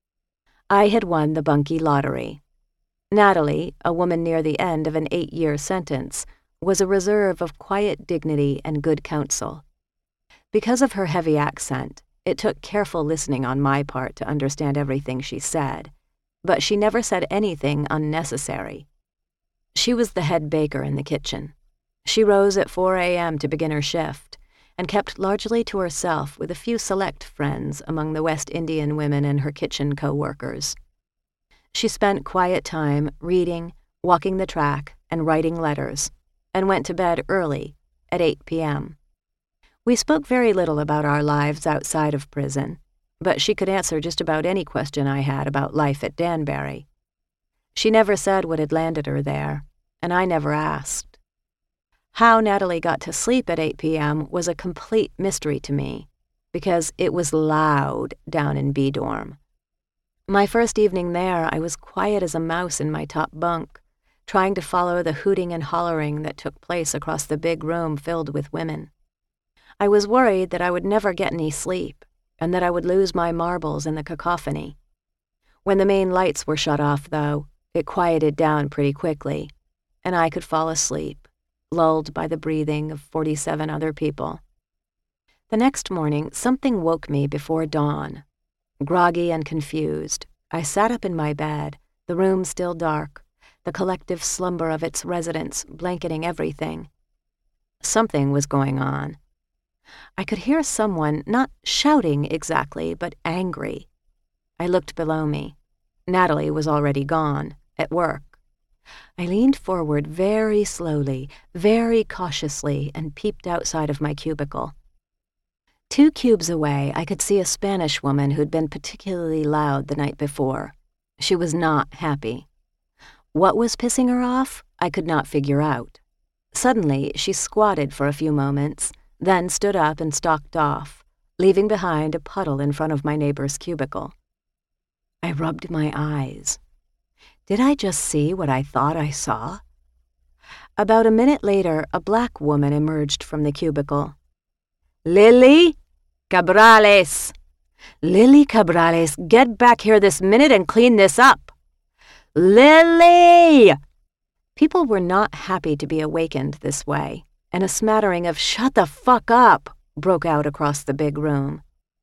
I had won the bunkie lottery. Natalie, a woman near the end of an 8-year sentence, was a reserve of quiet dignity and good counsel. Because of her heavy accent, it took careful listening on my part to understand everything she said, but she never said anything unnecessary. She was the head baker in the kitchen. She rose at 4 a.m. to begin her shift, and kept largely to herself with a few select friends among the West Indian women and her kitchen co-workers. She spent quiet time reading, walking the track, and writing letters, and went to bed early, at 8 p.m. We spoke very little about our lives outside of prison, but she could answer just about any question I had about life at Danbury. She never said what had landed her there, and I never asked. How Natalie got to sleep at 8 p.m. was a complete mystery to me, because it was loud down in B-dorm. My first evening there, I was quiet as a mouse in my top bunk, trying to follow the hooting and hollering that took place across the big room filled with women. I was worried that I would never get any sleep, and that I would lose my marbles in the cacophony. When the main lights were shut off, though, it quieted down pretty quickly, and I could fall asleep, lulled by the breathing of 47 other people. The next morning, something woke me before dawn. Groggy and confused, I sat up in my bed, the room still dark, the collective slumber of its residents blanketing everything. Something was going on. I could hear someone not shouting exactly, but angry. I looked below me. Natalie was already gone, at work. I leaned forward very slowly, very cautiously, and peeped outside of my cubicle. 2 cubes away, I could see a Spanish woman who'd been particularly loud the night before. She was not happy. What was pissing her off? I could not figure out. Suddenly, she squatted for a few moments, then stood up and stalked off, leaving behind a puddle in front of my neighbor's cubicle. I rubbed my eyes. Did I just see what I thought I saw? About a minute later, a black woman emerged from the cubicle. "Lily Cabrales! Lily Cabrales, get back here this minute and clean this up! Lily!" People were not happy to be awakened this way, and a smattering of "shut the fuck up" broke out across the big room.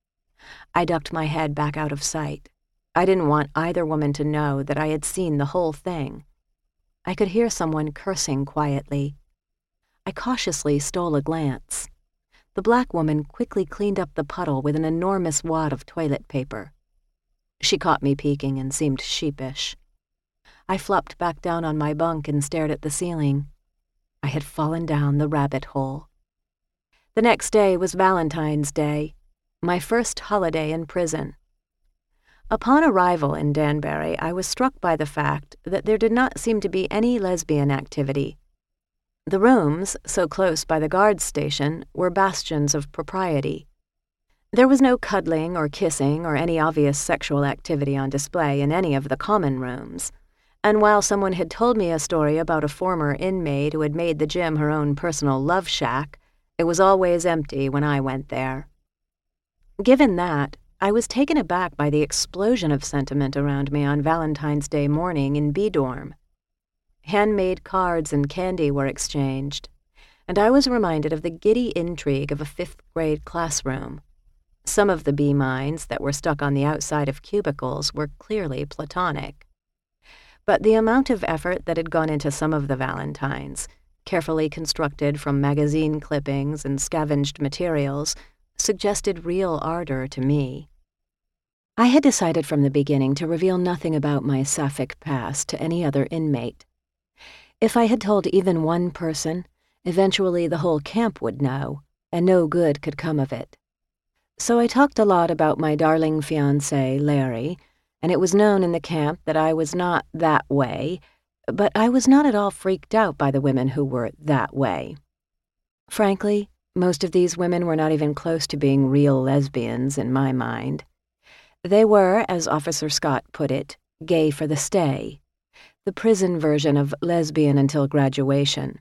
I ducked my head back out of sight. I didn't want either woman to know that I had seen the whole thing. I could hear someone cursing quietly. I cautiously stole a glance. The black woman quickly cleaned up the puddle with an enormous wad of toilet paper. She caught me peeking and seemed sheepish. I flopped back down on my bunk and stared at the ceiling. I had fallen down the rabbit hole. The next day was Valentine's Day, my first holiday in prison. Upon arrival in Danbury, I was struck by the fact that there did not seem to be any lesbian activity. The rooms, so close by the guards station, were bastions of propriety. There was no cuddling or kissing or any obvious sexual activity on display in any of the common rooms, and while someone had told me a story about a former inmate who had made the gym her own personal love shack, it was always empty when I went there. Given that, I was taken aback by the explosion of sentiment around me on Valentine's Day morning in B-dorm. Handmade cards and candy were exchanged, and I was reminded of the giddy intrigue of a fifth-grade classroom. Some of the B-minds that were stuck on the outside of cubicles were clearly platonic. But the amount of effort that had gone into some of the Valentines, carefully constructed from magazine clippings and scavenged materials, suggested real ardor to me. I had decided from the beginning to reveal nothing about my sapphic past to any other inmate. If I had told even one person, eventually the whole camp would know, and no good could come of it. So I talked a lot about my darling fiancé, Larry, and it was known in the camp that I was not that way, but I was not at all freaked out by the women who were that way. Frankly, most of these women were not even close to being real lesbians in my mind. They were, as Officer Scott put it, gay for the stay, the prison version of lesbian until graduation.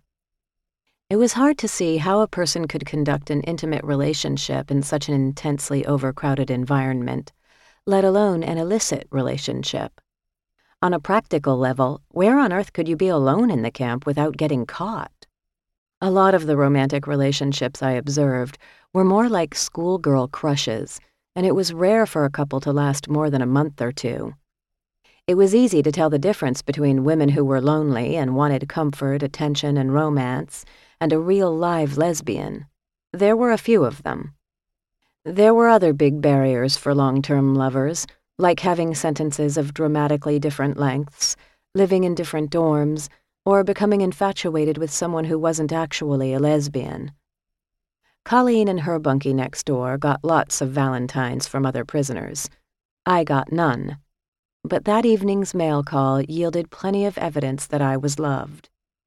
It was hard to see how a person could conduct an intimate relationship in such an intensely overcrowded environment, let alone an illicit relationship. On a practical level, where on earth could you be alone in the camp without getting caught? A lot of the romantic relationships I observed were more like schoolgirl crushes, and it was rare for a couple to last more than a month or two. It was easy to tell the difference between women who were lonely and wanted comfort, attention, and romance, and a real live lesbian. There were a few of them. There were other big barriers for long-term lovers, like having sentences of dramatically different lengths, living in different dorms, or becoming infatuated with someone who wasn't actually a lesbian. Colleen and her bunkie next door got lots of Valentines from other prisoners. I got none. But that evening's mail call yielded plenty of evidence that I was loved.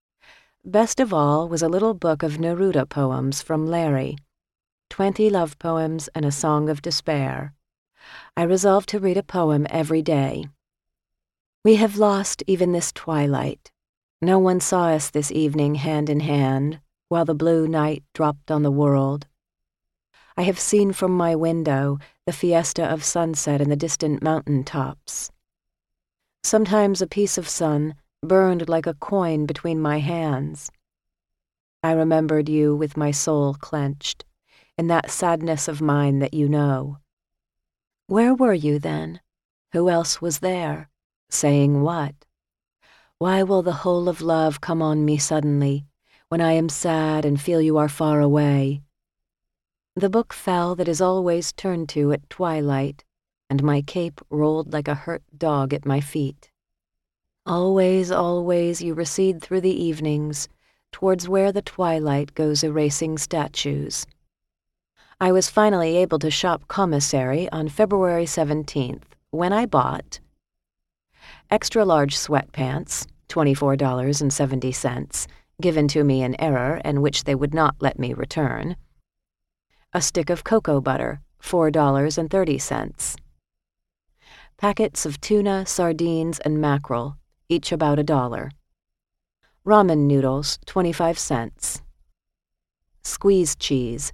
Best of all was a little book of Neruda poems from Larry, 20 love poems and a song of despair. I resolved to read a poem every day. We have lost even this twilight. No one saw us this evening hand in hand, while the blue night dropped on the world. I have seen from my window the fiesta of sunset in the distant mountain tops. Sometimes a piece of sun burned like a coin between my hands. I remembered you with my soul clenched, in that sadness of mine that you know. Where were you then? Who else was there? Saying what? Why will the whole of love come on me suddenly, when I am sad and feel you are far away? The book fell that is always turned to at twilight, and my cape rolled like a hurt dog at my feet. Always, always you recede through the evenings, towards where the twilight goes erasing statues. I was finally able to shop commissary on February 17th, when I bought extra-large sweatpants, $24.70, given to me in error and which they would not let me return, a stick of cocoa butter, $4.30. Packets of tuna, sardines, and mackerel, each about $1. Ramen noodles, 25 cents. Squeezed cheese,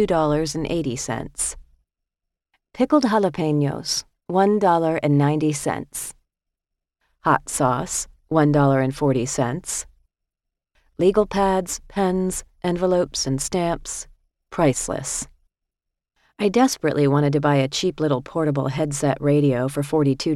$2.80. Pickled jalapenos, $1.90. Hot sauce, $1.40. Legal pads, pens, envelopes, and stamps, priceless. I desperately wanted to buy a cheap little portable headset radio for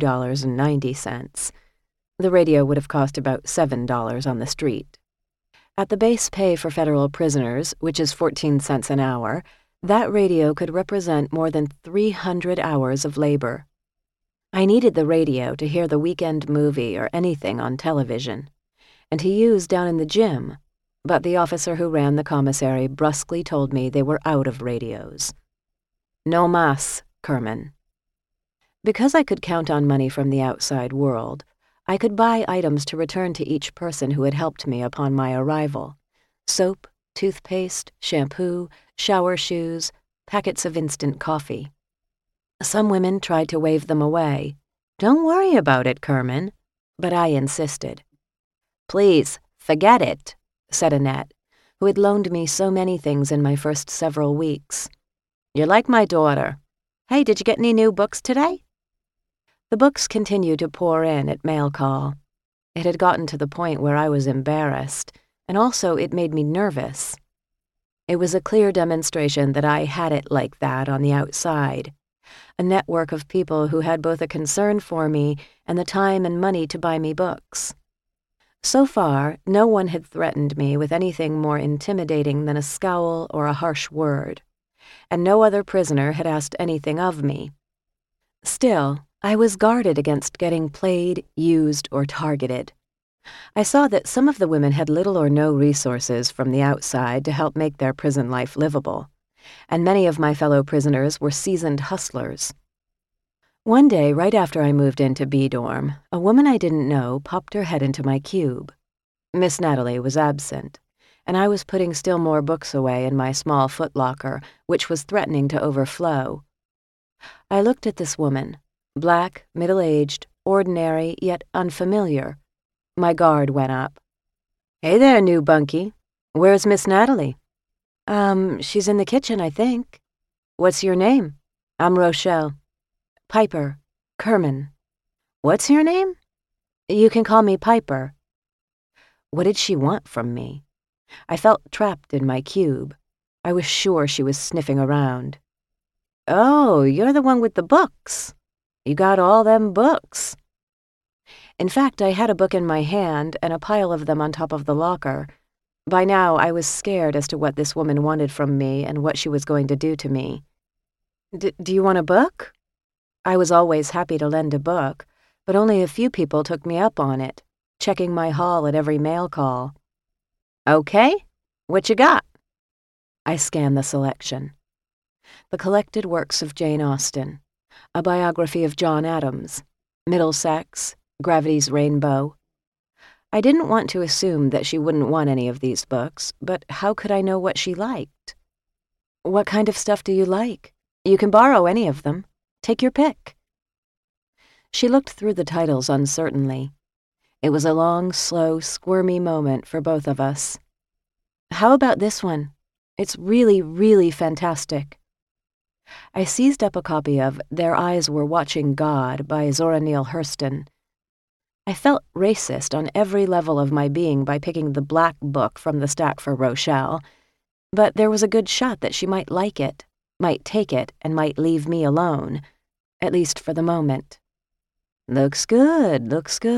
$42.90. The radio would have cost about $7 on the street. At the base pay for federal prisoners, which is 14 cents an hour, that radio could represent more than 300 hours of labor. I needed the radio to hear the weekend movie or anything on television, and to use down in the gym, but the officer who ran the commissary brusquely told me they were out of radios. No mas, Kerman. Because I could count on money from the outside world, I could buy items to return to each person who had helped me upon my arrival: soap, toothpaste, shampoo, shower shoes, packets of instant coffee. Some women tried to wave them away. "Don't worry about it, Kerman," but I insisted. "Please, forget it," said Annette, who had loaned me so many things in my first several weeks. "You're like my daughter. Hey, did you get any new books today?" The books continued to pour in at mail call. It had gotten to the point where I was embarrassed, and also it made me nervous. It was a clear demonstration that I had it like that on the outside, a network of people who had both a concern for me and the time and money to buy me books. So far, no one had threatened me with anything more intimidating than a scowl or a harsh word, and no other prisoner had asked anything of me. Still, I was guarded against getting played, used, or targeted. I saw that some of the women had little or no resources from the outside to help make their prison life livable, and many of my fellow prisoners were seasoned hustlers. One day, right after I moved into B-dorm, a woman I didn't know popped her head into my cube. Miss Natalie was absent, and I was putting still more books away in my small footlocker, which was threatening to overflow. I looked at this woman, black, middle-aged, ordinary, yet unfamiliar. My guard went up. "Hey there, new bunkie. Where's Miss Natalie?" She's in the kitchen, I think." "What's your name?" "I'm Rochelle." "Piper. Kerman." "What's your name?" "You can call me Piper." What did she want from me? I felt trapped in my cube. I was sure she was sniffing around. "Oh, you're the one with the books. You got all them books." In fact, I had a book in my hand and a pile of them on top of the locker. By now, I was scared as to what this woman wanted from me and what she was going to do to me. Do you want a book?" I was always happy to lend a book, but only a few people took me up on it, checking my haul at every mail call. "Okay, what you got?" I scanned the selection. The collected works of Jane Austen, a biography of John Adams, Middlesex, Gravity's Rainbow. I didn't want to assume that she wouldn't want any of these books, but how could I know what she liked? "What kind of stuff do you like? You can borrow any of them. Take your pick." She looked through the titles uncertainly. It was a long, slow, squirmy moment for both of us. "How about this one? It's really, really fantastic." I seized up a copy of Their Eyes Were Watching God by Zora Neale Hurston. I felt racist on every level of my being by picking the black book from the stack for Rochelle, but there was a good shot that she might like it, might take it, and might leave me alone, at least for the moment. Looks good.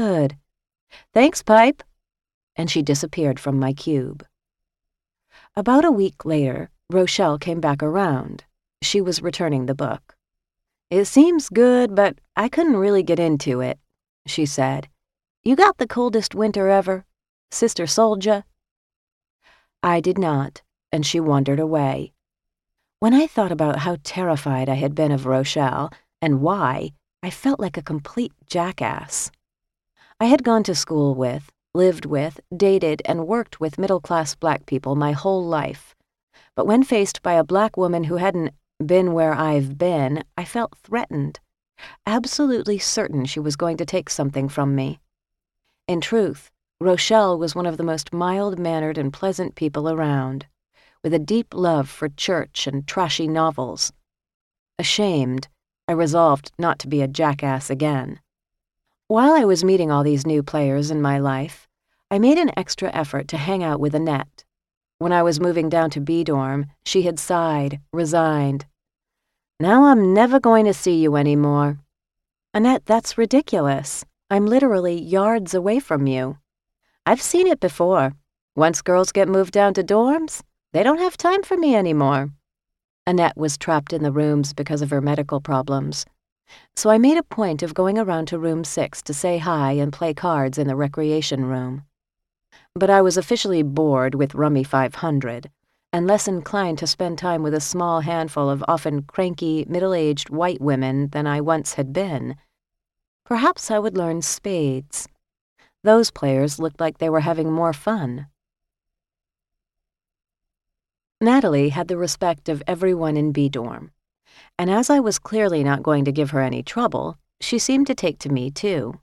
Thanks, Pipe." And she disappeared from my cube. About a week later, Rochelle came back around. She was returning the book. "It seems good, but I couldn't really get into it," she said. "You got the coldest winter ever, Sister Soldier?" I did not, and she wandered away. When I thought about how terrified I had been of Rochelle, and why, I felt like a complete jackass. I had gone to school with, lived with, dated, and worked with middle-class black people my whole life, but when faced by a black woman who hadn't been where I've been, I felt threatened, absolutely certain she was going to take something from me. In truth, Rochelle was one of the most mild-mannered and pleasant people around, with a deep love for church and trashy novels. Ashamed, I resolved not to be a jackass again. While I was meeting all these new players in my life, I made an extra effort to hang out with Annette. When I was moving down to B dorm, she had sighed, resigned. "Now I'm never going to see you anymore." "Annette, that's ridiculous. I'm literally yards away from you." "I've seen it before. Once girls get moved down to dorms, they don't have time for me anymore." Annette was trapped in the rooms because of her medical problems, so I made a point of going around to room 6 to say hi and play cards in the recreation room. But I was officially bored with Rummy 500, and less inclined to spend time with a small handful of often cranky, middle-aged white women than I once had been. Perhaps I would learn spades. Those players looked like they were having more fun. Natalie had the respect of everyone in B dorm, and as I was clearly not going to give her any trouble, she seemed to take to me too.